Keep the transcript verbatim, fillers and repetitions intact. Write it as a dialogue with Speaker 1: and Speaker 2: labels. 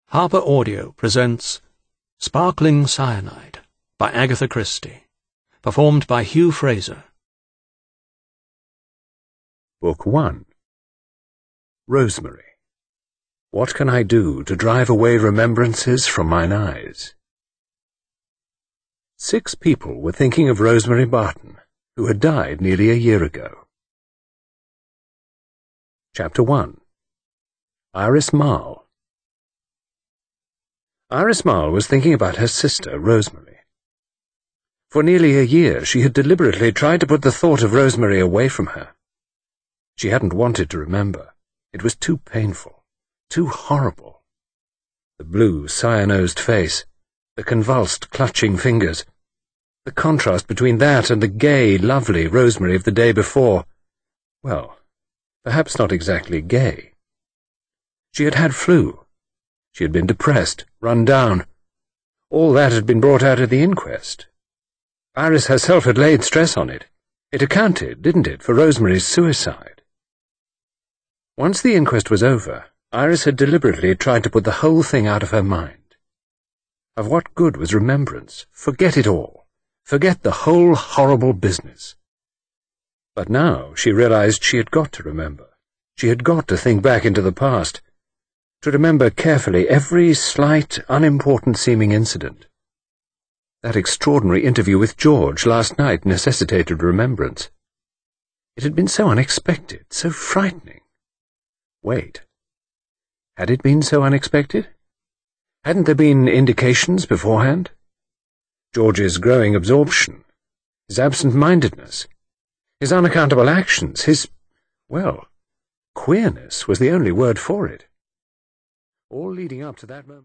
Speaker 1: Harper Audio presents Sparkling Cyanide by Agatha Christie, performed by Hugh Fraser.
Speaker 2: Book one. Rosemary. What can I do to drive away remembrances from mine eyes? Six people were thinking of Rosemary Barton, who had died nearly a year ago. Chapter one. Iris Marle. Iris Marle was thinking about her sister, Rosemary. For nearly a year she had deliberately tried to put the thought of Rosemary away from her. She hadn't wanted to remember. It was too painful, too horrible. The blue, cyanosed face, the convulsed, clutching fingers, the contrast between that and the gay, lovely Rosemary of the day before. Well, perhaps not exactly gay. She had had flu. She had been depressed, run down. All that had been brought out at the inquest. Iris herself had laid stress on it. It accounted, didn't it, for Rosemary's suicide? Once the inquest was over, Iris had deliberately tried to put the whole thing out of her mind. Of what good was remembrance? Forget it all. Forget the whole horrible business. But now she realized she had got to remember. She had got to think back into the past, to remember carefully every slight, unimportant-seeming incident. That extraordinary interview with George last night necessitated remembrance. It had been so unexpected, so frightening. Wait. Had it been so unexpected? Hadn't there been indications beforehand? George's growing absorption, his absent-mindedness, his unaccountable actions, his, well, queerness was the only word for it. All leading up to that moment.